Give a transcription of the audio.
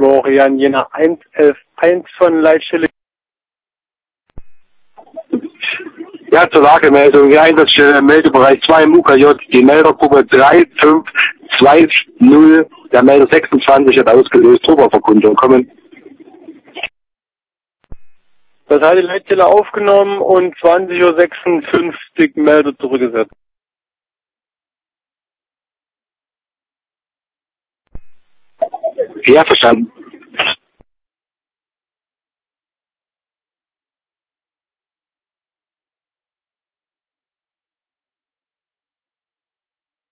Florian Jena 111.1 von Leitstelle. Ja, zur Lagemeldung. Die Einsatzstelle Meldebereich 2 im UKJ, die Meldergruppe 3520, der Melder 26 hat ausgelöst, Oberverkundung kommen. Das hat die Leitstelle aufgenommen und 20:56 Uhr Melder zurückgesetzt. Ja, verstanden.